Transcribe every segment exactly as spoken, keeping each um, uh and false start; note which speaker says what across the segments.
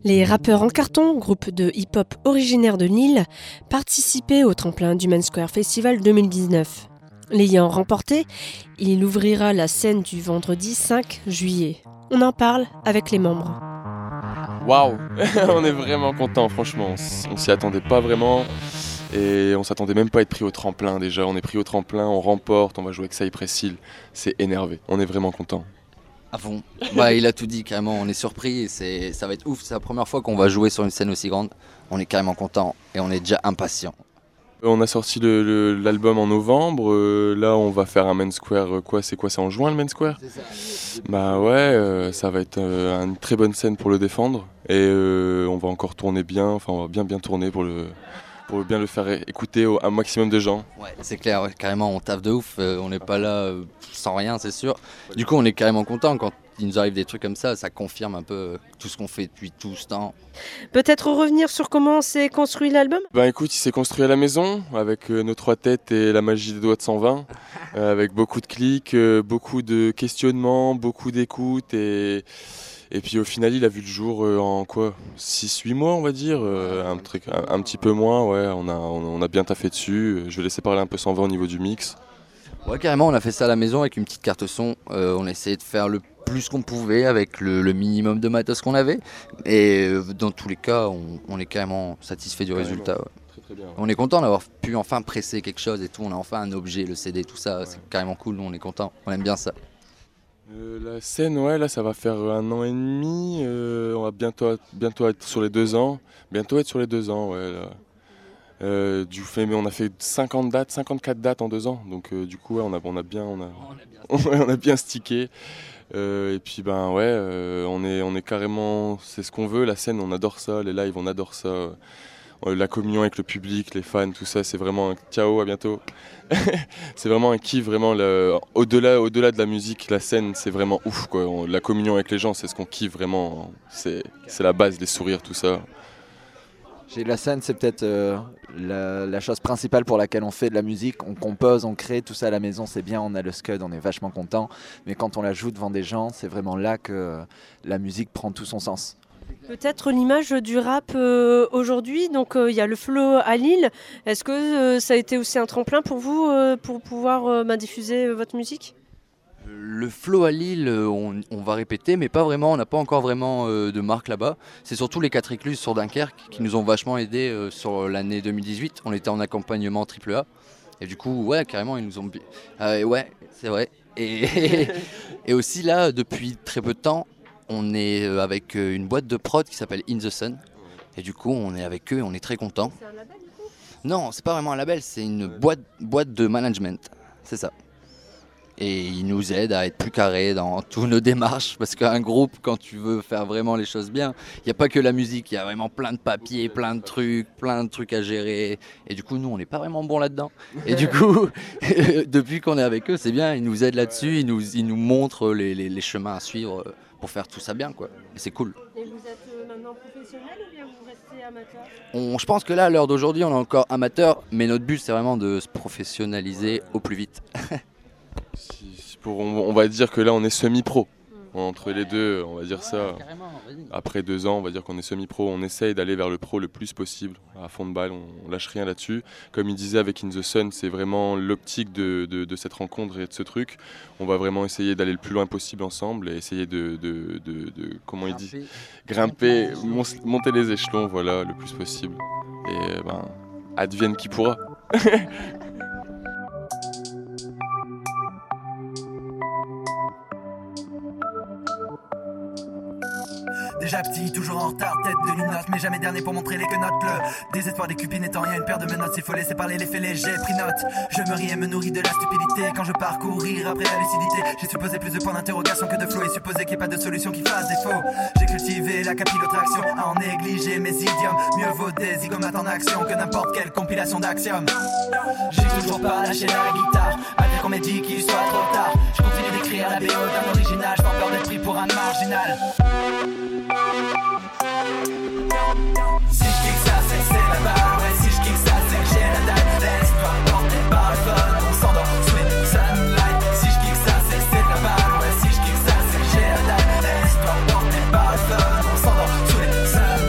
Speaker 1: Les rappeurs en carton, groupe de hip-hop originaire de Lille, participaient au tremplin du Main Square Festival deux mille dix-neuf. L'ayant remporté, il ouvrira la scène du vendredi cinq juillet. On en parle avec les membres.
Speaker 2: Waouh, on est vraiment contents, franchement. On s'y attendait pas vraiment et on s'attendait même pas à être pris au tremplin déjà. On est pris au tremplin, on remporte, on va jouer avec Cypress Hill. C'est énervé, on est vraiment contents.
Speaker 3: À fond. Bah, il a tout dit carrément, on est surpris et c'est, ça va être ouf. C'est la première fois qu'on va jouer sur une scène aussi grande. On est carrément content et on est déjà impatient.
Speaker 2: On a sorti le, le, l'album en novembre, euh, là on va faire un Main Square, euh, quoi, c'est quoi, c'est en juin le Main Square ? C'est ça. Bah ouais, euh, ça va être euh, une très bonne scène pour le défendre et euh, on va encore tourner bien, enfin on va bien bien tourner pour, le, pour bien le faire écouter au, un maximum de gens.
Speaker 3: Ouais, c'est clair, ouais, carrément on taffe de ouf, euh, on n'est pas là euh, sans rien c'est sûr. Du coup on est carrément content quand il nous arrive des trucs comme ça, ça confirme un peu tout ce qu'on fait depuis tout ce temps.
Speaker 1: Peut-être revenir sur comment s'est construit l'album ?
Speaker 2: Ben écoute, il s'est construit à la maison avec euh, nos trois têtes et la magie des doigts de cent vingt, euh, avec beaucoup de clics, euh, beaucoup de questionnements, beaucoup d'écoutes et, et puis au final il a vu le jour euh, en quoi six huit mois on va dire, euh, un, truc, un, un petit peu moins, ouais, on a, on, on a bien taffé dessus, je vais laisser parler un peu cent vingt au niveau du mix.
Speaker 3: Ouais carrément on a fait ça à la maison avec une petite carte son, euh, on a essayé de faire le plus qu'on pouvait avec le, le minimum de matos qu'on avait et euh, dans tous les cas on, on est carrément satisfait du carrément. Résultat. Ouais. Très, très bien, ouais. On est content d'avoir pu enfin presser quelque chose et tout, on a enfin un objet, le C D, tout ça, ouais. C'est carrément cool, nous on est content, on aime bien ça.
Speaker 2: Euh, la scène, ouais, là ça va faire un an et demi, euh, on va bientôt, bientôt être sur les deux ans, bientôt être sur les deux ans, ouais. Là. Euh, du fait, mais on a fait cinquante dates, cinquante-quatre dates en deux ans, donc euh, du coup ouais, on, a, on a bien, on a, on a bien, on a bien stické. Euh, et puis ben ouais, euh, on est, on est carrément, c'est ce qu'on veut, la scène, on adore ça, les lives, on adore ça, euh, la communion avec le public, les fans, tout ça, c'est vraiment un ciao, à bientôt. C'est vraiment un kiff, vraiment, le, au-delà, au-delà de la musique, la scène, c'est vraiment ouf, quoi. On, la communion avec les gens, c'est ce qu'on kiffe vraiment, c'est, c'est la base, les sourires, tout ça.
Speaker 4: J'ai la scène, c'est peut-être euh, la, la chose principale pour laquelle on fait de la musique. On compose, on crée, tout ça à la maison, c'est bien, on a le scud, on est vachement content. Mais quand on la joue devant des gens, c'est vraiment là que euh, la musique prend tout son sens.
Speaker 1: Peut-être l'image du rap euh, aujourd'hui, donc il euh, y a le flow à Lille. Est-ce que euh, ça a été aussi un tremplin pour vous euh, pour pouvoir euh, bah, diffuser euh, votre musique ?
Speaker 3: Le flow à Lille, on, on va répéter, mais pas vraiment, on n'a pas encore vraiment euh, de marque là-bas. C'est surtout les quatre écluses sur Dunkerque qui nous ont vachement aidés euh, sur l'année deux mille dix-huit. On était en accompagnement triple A. Et du coup, ouais, carrément, ils nous ont... Euh, ouais, c'est vrai. Et, et aussi là, depuis très peu de temps, on est avec une boîte de prod qui s'appelle In The Sun. Et du coup, on est avec eux et on est très contents.
Speaker 1: C'est un label du coup ?
Speaker 3: Non, c'est pas vraiment un label, c'est une boîte, boîte de management. C'est ça. Et ils nous aident à être plus carrés dans toutes nos démarches, parce qu'un groupe, quand tu veux faire vraiment les choses bien, il n'y a pas que la musique, il y a vraiment plein de papiers, plein de trucs, plein de trucs à gérer. Et du coup, nous, on n'est pas vraiment bons là-dedans. Et du coup, depuis qu'on est avec eux, c'est bien, ils nous aident là-dessus, ils nous, ils nous montrent les, les, les chemins à suivre pour faire tout ça bien, quoi. Et c'est cool.
Speaker 1: Et vous êtes maintenant professionnel ou bien vous restez amateur ?
Speaker 3: On, je pense que là, à l'heure d'aujourd'hui, on est encore amateur, mais notre but, c'est vraiment de se professionnaliser au plus vite.
Speaker 2: Si, si pour, on, on va dire que là on est semi-pro, mmh. Entre les deux on va dire ça,
Speaker 3: ouais,
Speaker 2: après deux ans on va dire qu'on est semi-pro, on essaye d'aller vers le pro le plus possible, à fond de balle, on, on lâche rien là-dessus. Comme il disait avec In The Sun, c'est vraiment l'optique de, de, de cette rencontre et de ce truc, on va vraiment essayer d'aller le plus loin possible ensemble et essayer de, de, de, de comment il dit, grimper, mon, monter les échelons, voilà, le plus possible, et ben, advienne qui pourra.
Speaker 5: Déjà petit, toujours en retard, tête de l'inote, mais jamais dernier pour montrer les quenottes. Le désespoir des cupines étant rien, une paire de menottes, il faut laisser parler les faits légers, pris note. Je me ris et me nourris de la stupidité quand je pars courir après la lucidité. J'ai supposé plus de points d'interrogation que de flow et supposé qu'il n'y ait pas de solution qui fasse défaut. J'ai cultivé la capillotraction à en négliger mes idiomes. Mieux vaut des zigomates en action que n'importe quelle compilation d'axiomes. J'ai toujours pas lâché la guitare, malgré qu'on m'ait dit qu'il soit trop tard. Je continue d'écrire la B O d'un original, j'ai pas peur d'être pris pour un marginal. Si je kick ça, c'est que c'est la balle. Ouais, si je kick ça, c'est que j'ai la dalle. Laisse-toi porter par le fun, on s'endort sous les sunlight. Si je kick ça, c'est que c'est la balle. Ouais, si je kick ça, c'est que j'ai la dalle. Laisse-toi porter par le fun, on s'endort sous les sunlight.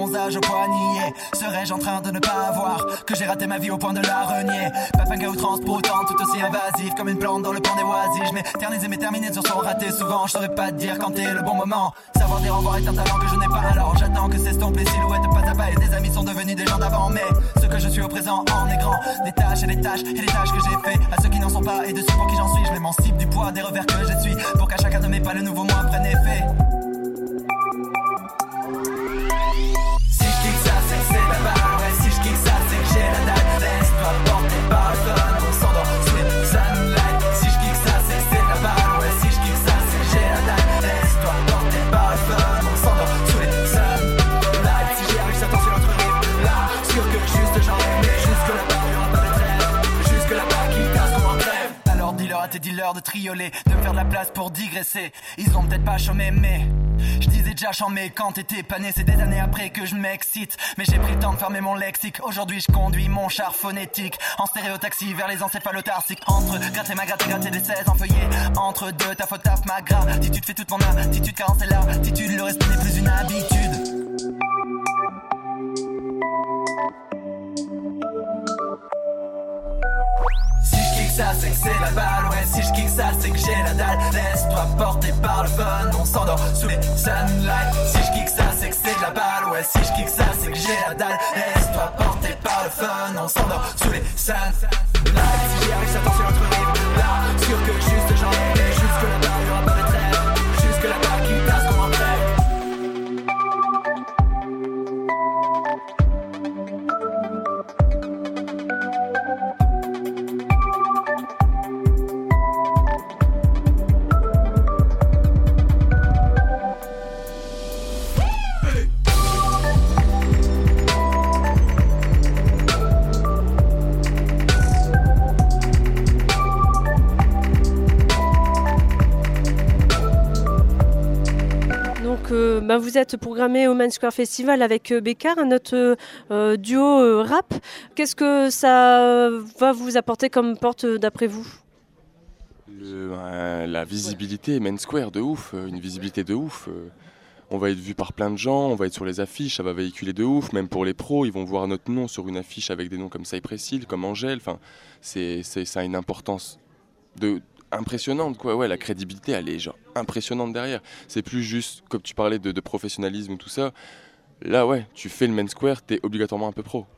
Speaker 5: bronzage au poignet. Serais-je en train de ne pas voir que j'ai raté ma vie au point de la renier? Papinga outrance pour autant tout aussi invasif comme une plante dans le pan des oisives. Je m'éternise mes terminaisons sont ratées souvent. Je saurais pas te dire quand est le bon moment. Savoir dire au revoir est un talent que je n'ai pas, alors j'attends que s'estompent les silhouettes pas à pas. Et des amis sont devenus des gens d'avant, mais ce que je suis au présent en est grand. Des tâches et des tâches et des tâches que j'ai fait à ceux qui n'en sont pas et de ceux pour qui j'en suis. Je m'émancipe du poids des revers que je suis pour qu'à chacun de mes pas le nouveau moi prenne effet. Si je kick ça c'est que c'est la balle, ouais si je kick ça c'est que j'ai la dalle. Laisse-toi porter par le fun, on s'endort sous les sunlight. Si je kick ça c'est que c'est la balle, ouais si je kick ça c'est que j'ai la dalle. Laisse-toi porter par le fun, on s'endort sous les sunlight. Si j'y arrive j'attends sur l'autre rive, là sûr que juste j'en ai. Mais jusque là-bas y'aura pas de trêve, jusque là-bas qui casse comme un crève. Alors dis-leur à tes dealers de trioler, de me faire de la place pour digresser. Ils ont peut-être pas chômé mais je disais déjà chambé quand t'étais pané. C'est des années après que je m'excite, mais j'ai pris le temps de fermer mon lexique. Aujourd'hui je conduis mon char phonétique en stéréotaxi vers les encéphalotharsiques. Entre gratter ma gratte et gratter des seize en feuillet. Entre deux ta faute taf ma gratitude fait toute mon attitude car c'est l'attitude. Le respect n'est plus une habitude. Ça c'est que c'est la balle, ouais si je kick ça c'est que j'ai la dalle. Laisse-toi porter par le fun, on s'endort sous les sunlight. Si je kick ça c'est que c'est de la balle, ouais si je kick ça c'est que j'ai la dalle. Laisse-toi porter par le fun, on s'endort sous les sunlight. Si j'y arrive j'attends sur l'autre rive, là sûr que juste j'en ai. Mais jusque là-bas y'aura pas de trêve, jusque là-bas qui passe comme un trêve.
Speaker 1: Euh, bah vous êtes programmé au Main Square Festival avec euh, Bécard, notre euh, duo euh, rap. Qu'est-ce que ça va vous apporter comme porte euh, d'après vous?
Speaker 2: Le, euh, La visibilité, Main Square de ouf, une visibilité de ouf. Euh, on va être vu par plein de gens, on va être sur les affiches, ça va véhiculer de ouf. Même pour les pros, ils vont voir notre nom sur une affiche avec des noms comme Cypress Hill, comme Angèle. Enfin, c'est, c'est, ça a une importance de... impressionnante quoi, ouais, la crédibilité elle est genre impressionnante derrière. C'est plus juste comme tu parlais de, de professionnalisme ou tout ça. Là ouais, tu fais le Main Square, t'es obligatoirement un peu pro.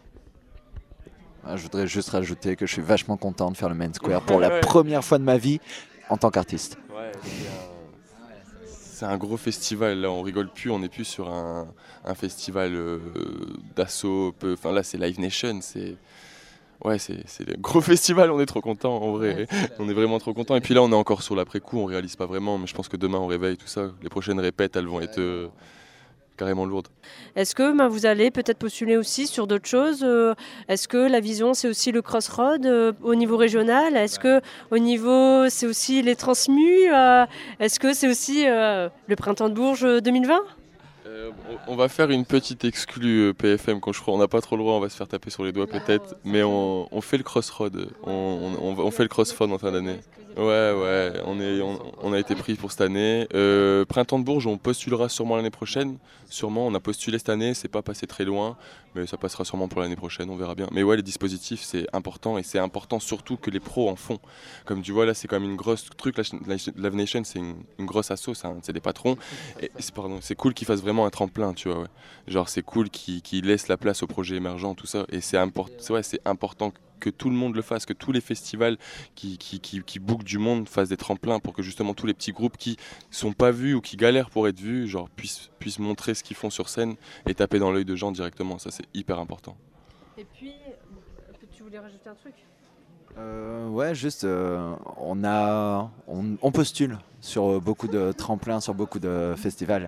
Speaker 4: Je voudrais juste rajouter que je suis vachement content de faire le Main Square pour la ouais. première fois de ma vie en tant qu'artiste.
Speaker 2: Ouais, c'est, un... c'est un gros festival, là on rigole plus, on n'est plus sur un, un festival euh, d'assaut, peu... enfin là c'est Live Nation, c'est... Ouais, c'est, c'est le gros festival, on est trop content en vrai, on est vraiment trop content. Et puis là, on est encore sur l'après-coup, on réalise pas vraiment, mais je pense que demain on réveille tout ça. Les prochaines répètes, elles vont être euh, carrément lourdes.
Speaker 1: Est-ce que bah, vous allez peut-être postuler aussi sur d'autres choses? Est-ce que la vision, c'est aussi le Crossroad euh, au niveau régional? Est-ce que au niveau, c'est aussi les Transmus? euh, Est-ce que c'est aussi euh, le Printemps de Bourges deux mille vingt?
Speaker 2: Euh, on va faire une petite exclue euh, P F M quand je crois. On n'a pas trop le droit, on va se faire taper sur les doigts peut-être. Mais on, on fait le Crossroad. On, on, on fait le Crossroad en fin d'année. Ouais, ouais, on, est, on, on a été pris pour cette année. Euh, Printemps de Bourges, on postulera sûrement l'année prochaine. Sûrement, on a postulé cette année, c'est pas passé très loin. Mais ça passera sûrement pour l'année prochaine, on verra bien. Mais ouais, les dispositifs, c'est important. Et c'est important surtout que les pros en font. Comme tu vois, là, c'est quand même une grosse truc. Live Nation, c'est une, une grosse asso, c'est, un, c'est des patrons. Et c'est, pardon, c'est cool qu'ils fassent vraiment un tremplin, tu vois. Ouais. Genre, c'est cool qu'ils, qu'ils laissent la place aux projets émergents, tout ça. Et c'est, import, c'est, ouais, c'est important que tout le monde le fasse, que tous les festivals qui, qui, qui, qui bookent du monde fassent des tremplins pour que justement tous les petits groupes qui sont pas vus ou qui galèrent pour être vus, genre puissent, puissent montrer ce qu'ils font sur scène et taper dans l'œil de gens directement. Ça, c'est hyper important.
Speaker 1: Et puis, tu voulais rajouter un truc?
Speaker 4: Euh, ouais, juste, euh, on, a, on, on postule sur beaucoup de tremplins, sur beaucoup de festivals.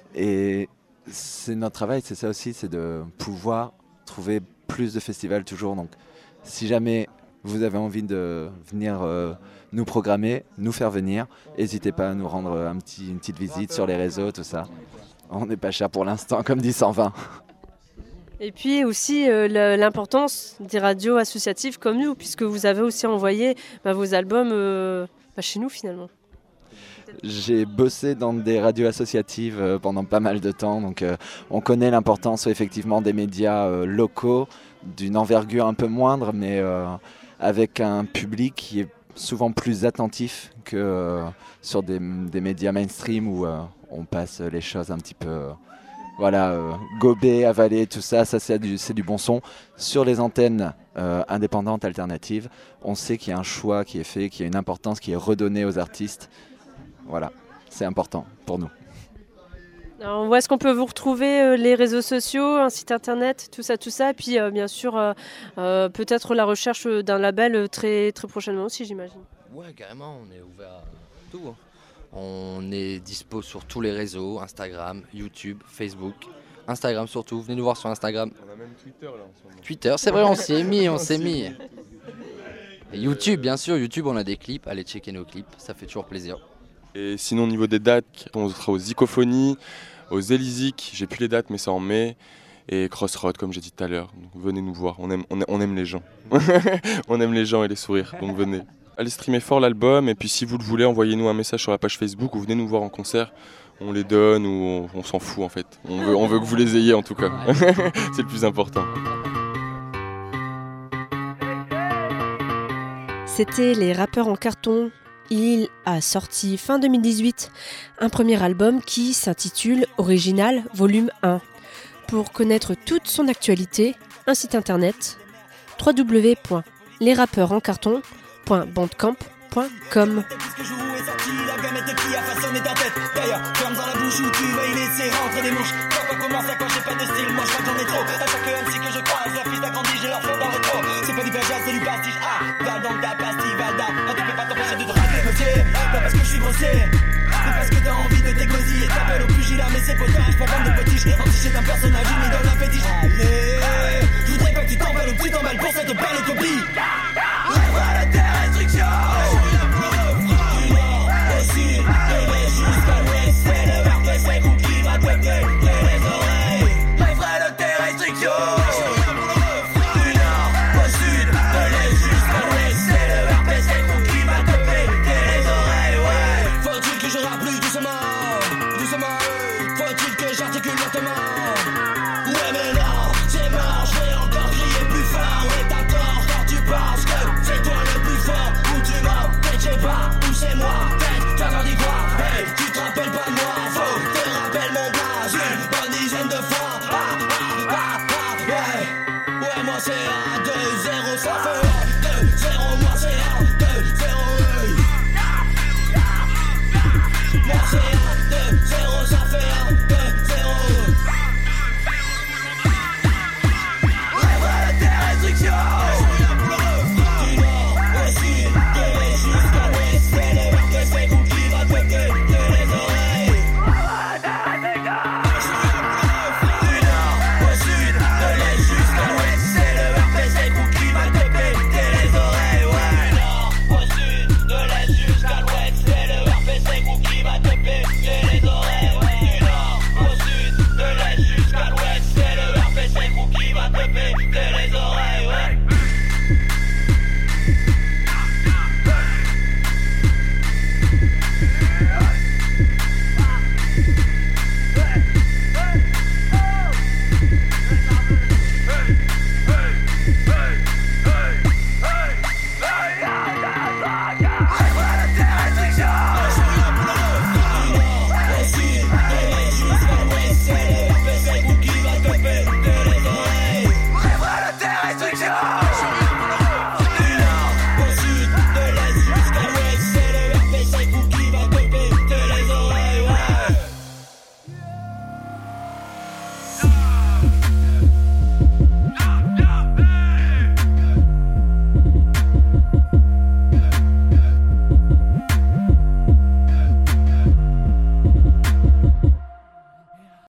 Speaker 4: Et c'est notre travail, c'est ça aussi, c'est de pouvoir trouver plus de festivals toujours. Donc, si jamais vous avez envie de venir euh, nous programmer, nous faire venir, n'hésitez pas à nous rendre un petit, une petite visite sur les réseaux, tout ça. On n'est pas cher pour l'instant, comme dit cent vingt.
Speaker 1: Et puis aussi euh, l'importance des radios associatives comme nous, puisque vous avez aussi envoyé bah, vos albums euh, bah, chez nous finalement.
Speaker 4: j'ai bossé dans des radios associatives euh, pendant pas mal de temps, donc euh, on connaît l'importance effectivement des médias euh, locaux, d'une envergure un peu moindre, mais euh, avec un public qui est souvent plus attentif que euh, sur des, des médias mainstream où euh, on passe les choses un petit peu... Euh, Voilà, euh, gober, avaler, tout ça, ça c'est du, c'est du bon son. Sur les antennes euh, indépendantes, alternatives, on sait qu'il y a un choix qui est fait, qu'il y a une importance qui est redonnée aux artistes. Voilà, c'est important pour nous.
Speaker 1: Alors, où est-ce qu'on peut vous retrouver, euh, les réseaux sociaux, un site internet, tout ça, tout ça, et puis euh, bien sûr euh, euh, peut-être la recherche d'un label très, très prochainement aussi, j'imagine.
Speaker 3: Ouais, carrément, on est ouvert à tout. Hein. On est dispo sur tous les réseaux, Instagram, YouTube, Facebook. Instagram surtout, venez nous voir sur Instagram.
Speaker 2: On a même Twitter là en ce moment.
Speaker 3: Twitter, c'est vrai, on s'y est mis, on s'est mis. Et YouTube, bien sûr, YouTube, on a des clips, allez checker nos clips, ça fait toujours plaisir.
Speaker 2: Et sinon au niveau des dates, on sera aux Zicophonies, aux Élisiques, j'ai plus les dates mais c'est en mai, et Crossroad comme j'ai dit tout à l'heure. Donc venez nous voir, on aime, on, on aime les gens. On aime les gens et les sourires, donc venez. Allez streamer fort l'album et puis si vous le voulez, envoyez-nous un message sur la page Facebook ou venez nous voir en concert. On les donne ou on, on s'en fout en fait. On veut, on veut que vous les ayez en tout cas. C'est le plus important.
Speaker 1: C'était les rappeurs en carton. Il a sorti fin deux mille dix-huit un premier album qui s'intitule Original Volume un. Pour connaître toute son actualité, un site internet w w w point les rappeurs en carton point bandcamp point com.
Speaker 5: Puisque je vous ai sorti la gamette qui a façonné ta tête. D'ailleurs, ferme dans la bouche où tu vas y laisser rentrer des mouches. Quand on commence à quand j'ai pas de style, moi je crois que j'en ai trop. À chaque M C que je croise, la fille d'agrandi, j'ai leur fait dans le trop. C'est pas du plagiat, c'est du pastiche. Ah, va dans ta pastille, va da. Ah, tu peux pas t'empêcher de te rater, monsieur. Pas parce que je suis grossier, mais parce que t'as envie de t'égosiller. Et t'appelles au pugilat, mais c'est potage pour vendre de potiches. Entiché d'un personnage, il me donne un fétiche. Allez, je voudrais pas que tu t'emballes ou que tu t'emballes pour cette belle copie. Lève à la terre, restriction. C'est un